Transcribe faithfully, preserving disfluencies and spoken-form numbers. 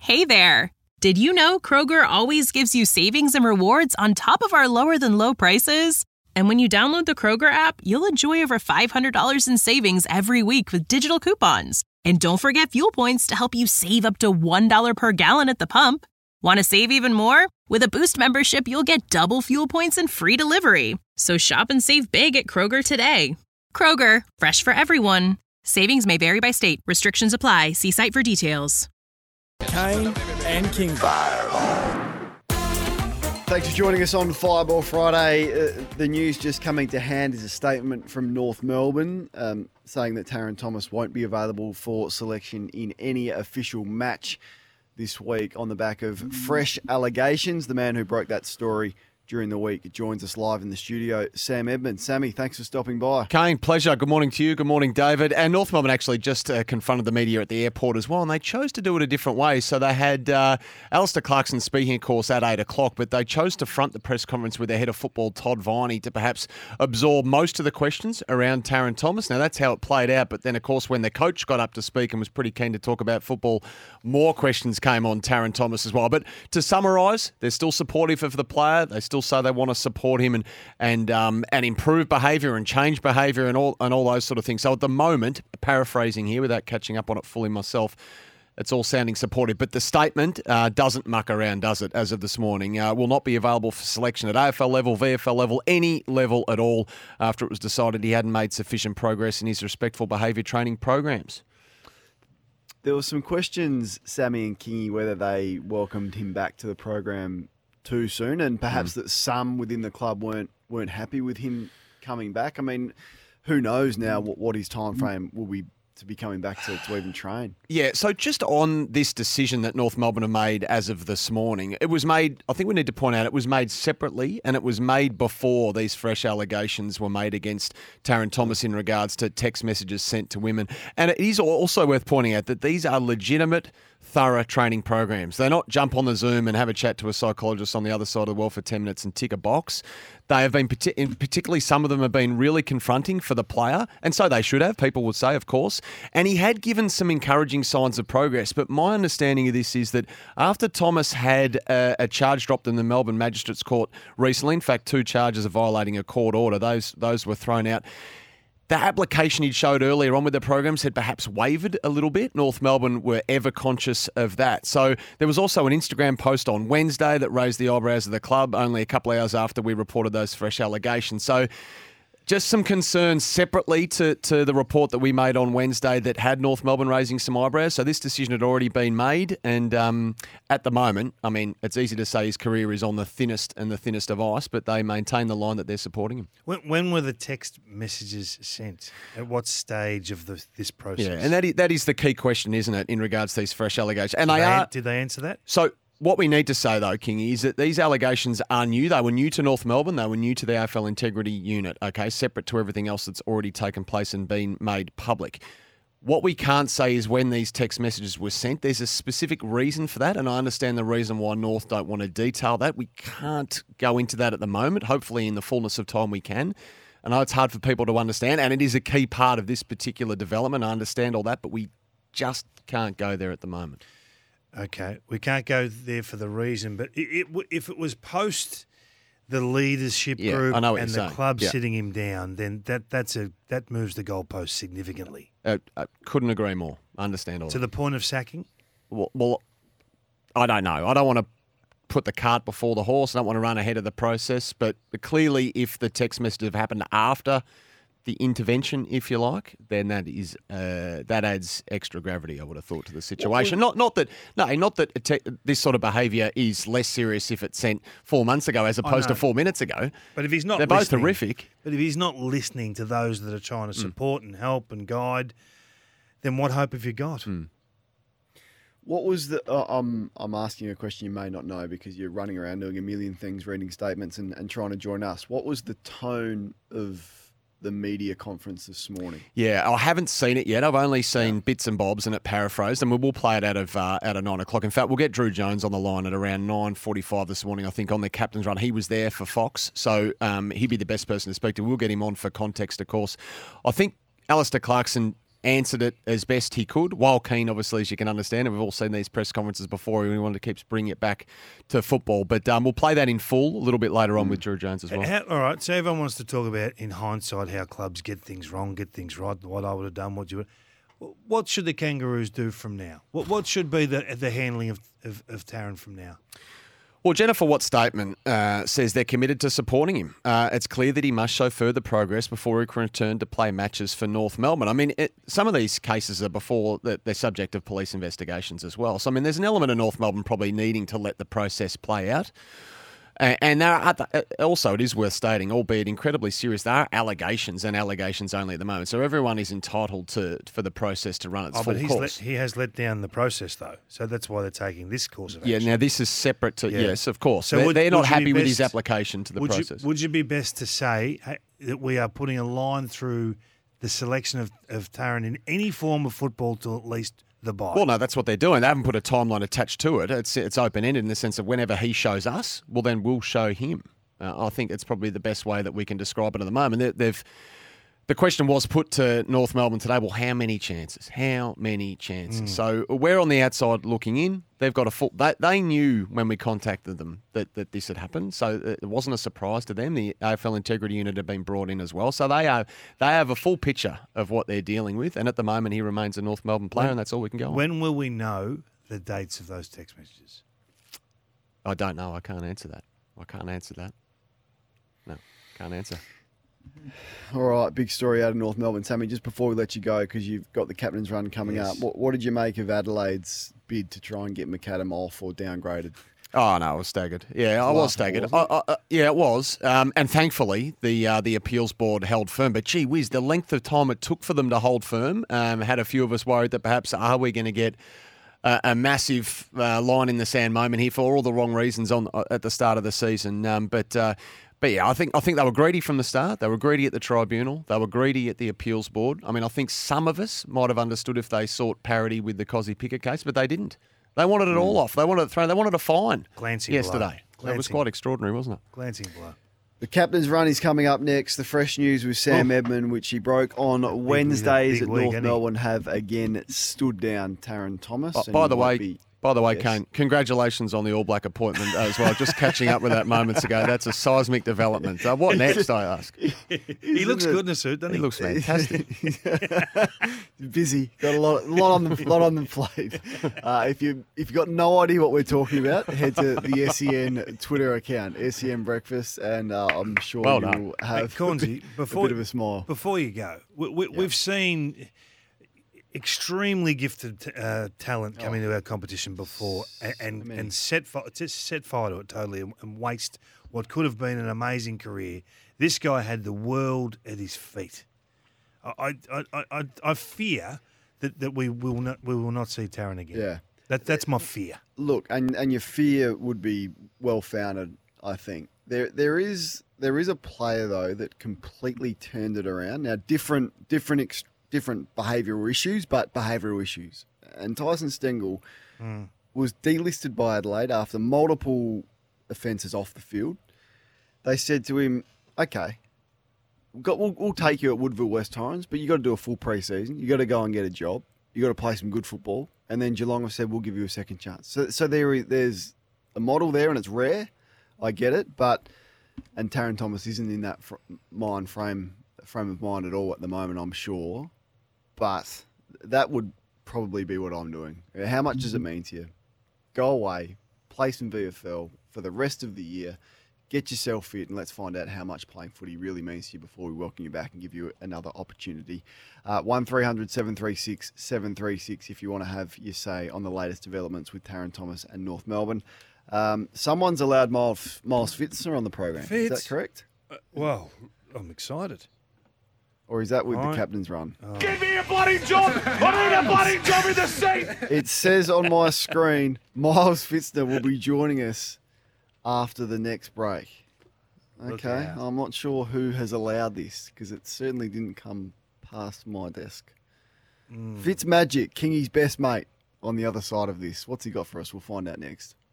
Hey there! Did you know Kroger always gives you savings and rewards on top of our lower-than-low prices? And when you download the Kroger app, you'll enjoy over five hundred dollars in savings every week with digital coupons. And don't forget fuel points to help you save up to one dollar per gallon at the pump. Want to save even more? With a Boost membership, you'll get double fuel points and free delivery. So shop and save big at Kroger today. Kroger, fresh for everyone. Savings may vary by state. Restrictions apply. See site for details. Kane and King. Thanks for joining us on Fireball Friday. Uh, the news just coming to hand is a statement from North Melbourne um, saying that Tarryn Thomas won't be available for selection in any official match this week on the back of fresh allegations. The man who broke that story during the week joins us live in the studio, Sam Edmonds. Sammy, thanks for stopping by. Kane, pleasure. Good morning to you. Good morning, David. And North Melbourne actually just uh, confronted the media at the airport as well, and they chose to do it a different way. So they had uh, Alistair Clarkson speaking, of course, at eight o'clock, but they chose to front the press conference with their head of football, Todd Viney, to perhaps absorb most of the questions around Tarryn Thomas. Now, that's how it played out, but then, of course, when the coach got up to speak and was pretty keen to talk about football, more questions came on Tarryn Thomas as well. But to summarise, they're still supportive of the player. They still say they want to support him and and um, and improve behaviour and change behaviour and all and all those sort of things. So at the moment, paraphrasing here without catching up on it fully myself, it's all sounding supportive. But the statement uh, doesn't muck around, does it, as of this morning? Uh, will not be available for selection at A F L level, V F L level, any level at all after it was decided he hadn't made sufficient progress in his respectful behaviour training programs. There were some questions, Sammy and Kingy, whether they welcomed him back to the program too soon, and perhaps mm. that some within the club weren't weren't happy with him coming back. I mean, who knows now what, what his time frame will be to be coming back to, to even train. Yeah, so just on this decision that North Melbourne have made as of this morning, it was made, I think we need to point out, it was made separately and it was made before these fresh allegations were made against Tarryn Thomas in regards to text messages sent to women. And it is also worth pointing out that these are legitimate, thorough training programs. They're not jump on the Zoom and have a chat to a psychologist on the other side of the world for ten minutes and tick a box. They have been, particularly some of them have been really confronting for the player, and so they should have, people would say, of course. And he had given some encouraging signs of progress, but my understanding of this is that after Thomas had a, a charge dropped in the Melbourne Magistrates Court recently, in fact, two charges of violating a court order, those those were thrown out. The application he'd showed earlier on with the programs had perhaps wavered a little bit. North Melbourne were ever conscious of that. So there was also an Instagram post on Wednesday that raised the eyebrows of the club only a couple of hours after we reported those fresh allegations. So just some concerns separately to, to the report that we made on Wednesday that had North Melbourne raising some eyebrows. So this decision had already been made. And um, at the moment, I mean, it's easy to say his career is on the thinnest and the thinnest of ice, but they maintain the line that they're supporting him. When, when were the text messages sent? At what stage of the, this process? Yeah, and that is, that is the key question, isn't it, in regards to these fresh allegations? And did they, they are. Did they answer that? So what we need to say, though, Kingy, is that these allegations are new. They were new to North Melbourne. They were new to the A F L Integrity Unit, okay, separate to everything else that's already taken place and been made public. What we can't say is when these text messages were sent. There's a specific reason for that, and I understand the reason why North don't want to detail that. We can't go into that at the moment. Hopefully, in the fullness of time, we can. I know it's hard for people to understand, and it is a key part of this particular development. I understand all that, but we just can't go there at the moment. Okay, we can't go there for the reason, but it, it, if it was post the leadership yeah, group I know what and you're the saying. club yeah. sitting him down, then that that's a that moves the goalpost significantly. Uh, I couldn't agree more. I understand all to that. the point of sacking? Well, well, I don't know. I don't want to put the cart before the horse. I don't want to run ahead of the process, but clearly if the text messages have happened after the intervention, if you like, then that is uh, that adds extra gravity, I would have thought, to the situation. Not not that no, not that te- this sort of behaviour is less serious if it's sent four months ago as opposed to four minutes ago. But if he's not, they're both horrific. But if he's not listening to those that are trying to support mm. and help and guide, then what hope have you got? Mm. What was the? Uh, I'm I'm asking you a question you may not know because you're running around doing a million things, reading statements, and, and trying to join us. What was the tone of the media conference this morning? Yeah, I haven't seen it yet. I've only seen yeah. bits and bobs and it paraphrased, and we'll play it out of uh, out of nine o'clock. In fact, we'll get Drew Jones on the line at around nine forty-five this morning, I think, on the captain's run. He was there for Fox, so um, he'd be the best person to speak to. We'll get him on for context, of course. I think Alistair Clarkson, answered it as best he could. While keen, obviously, as you can understand, and we've all seen these press conferences before, we wanted to keep bringing it back to football. But um, we'll play that in full a little bit later on with Drew Jones as well. How, all right, so everyone wants to talk about, in hindsight, how clubs get things wrong, get things right, what I would have done, what you would. What should the Kangaroos do from now? What what should be the the handling of, of, of Taryn from now? Well, Jennifer Watt's statement uh, says they're committed to supporting him. Uh, it's clear that he must show further progress before he can return to play matches for North Melbourne. I mean, it, some of these cases are before that they're subject of police investigations as well. So, I mean, there's an element of North Melbourne probably needing to let the process play out. And there are, also, it is worth stating, albeit incredibly serious, there are allegations and allegations only at the moment. So everyone is entitled to for the process to run its oh, full but he's course. Let, he has let down the process, though. So that's why they're taking this course of action. Yeah, now this is separate to, Yeah. yes, of course. So they're, would- they're not would you be happy with his best- application to the would process. You, would you be best to say hey, that we are putting a line through the selection of, of Taryn in any form of football till at least the bye? Well, no, that's what they're doing. They haven't put a timeline attached to it. It's it's open-ended in the sense that whenever he shows us, well, then we'll show him. Uh, I think it's probably the best way that we can describe it at the moment. They, they've the question was put to North Melbourne today. Well, how many chances? How many chances? Mm. So we're on the outside looking in. They've got a full. They, they knew when we contacted them that, that this had happened, so it wasn't a surprise to them. The A F L Integrity Unit had been brought in as well, so they are they have a full picture of what they're dealing with. And at the moment, he remains a North Melbourne player, When- and that's all we can go on. When will we know the dates of those text messages? I don't know. I can't answer that. I can't answer that. No, can't answer. All right, big story out of North Melbourne. Sammy, just before we let you go, because you've got the captain's run coming Yes. up, what, what did you make of Adelaide's bid to try and get McAdam off or downgraded? Oh no, I was staggered. Yeah, I was Laughable, staggered. I, wasn't I, I, yeah, it was. Um, and thankfully, the uh, the appeals board held firm. But gee whiz, the length of time it took for them to hold firm um, had a few of us worried that perhaps are we going to get a, a massive uh, line in the sand moment here for all the wrong reasons on at the start of the season. Um, but. Uh, But yeah, I think I think they were greedy from the start. They were greedy at the tribunal. They were greedy at the appeals board. I mean, I think some of us might have understood if they sought parity with the Cozzy Pickett case, but they didn't. They wanted it all off. They wanted it thrown. They wanted a fine Glancing blow. yesterday. That was Glancing. quite extraordinary, wasn't it? Glancing blow. The captain's run is coming up next. The fresh news with Sam Edmund, which he broke on Wednesdays big at week, North hasn't he? Melbourne, have again stood down Taryn Thomas. By, and by he the might way, be- by the way, Yes. Kane, congratulations on the All Black appointment as well. Just catching up with that moments ago. That's a seismic development. Uh, what next, I ask? He looks it? good in a suit, doesn't He he? looks fantastic. busy, got a lot, lot on the lot on the plate. Uh, if you if you got no idea what we're talking about, head to the S E N Twitter account, S E N Breakfast, and uh, I'm sure Well you done. will Hey, have Cornsey, a, bit, before, a bit of a smile. Before you go, we, we, we've seen extremely gifted uh, talent come into our competition before and and, many. and set fi- just set fire to it totally and, and waste what could have been an amazing career. This guy had the world at his feet. I I, I, I, I fear that, that we will not we will not see Taryn again. Yeah. That that's my fear. Look, and, and your fear would be well founded, I think. There there is there is a player though that completely turned it around. Now different different ex, different behavioural issues, but behavioural issues. And Tyson Stengel Mm. was delisted by Adelaide after multiple offences off the field. They said to him, "Okay, we've got, we'll, we'll take you at Woodville West Torrens, but you got to do a full pre-season. You got to go and get a job. You got to play some good football." And then Geelong have said, "We'll give you a second chance." So, so there, there's a model there, and it's rare. I get it, but and Taryn Thomas isn't in that fr- mind frame frame of mind at all at the moment, I'm sure. But that would probably be what I'm doing. How much does it mean to you? Go away, play some V F L for the rest of the year. Get yourself fit, and let's find out how much playing footy really means to you before we welcome you back and give you another opportunity. Uh, one three hundred seven three six seven three six if you want to have your say on the latest developments with Taryn Thomas and North Melbourne. Um, someone's allowed Miles, Miles Fitzner on the program. Is Fitz. that correct? Uh, well, I'm excited. Or is that with Right. the captain's run? Give me a bloody job! I need a bloody job in the seat! It says on my screen, Miles Fitzner will be joining us after the next break. Look Okay, out. I'm not sure who has allowed this because it certainly didn't come past my desk. Mm. Fitzmagic, Kingy's best mate, on the other side of this. What's he got for us? We'll find out next.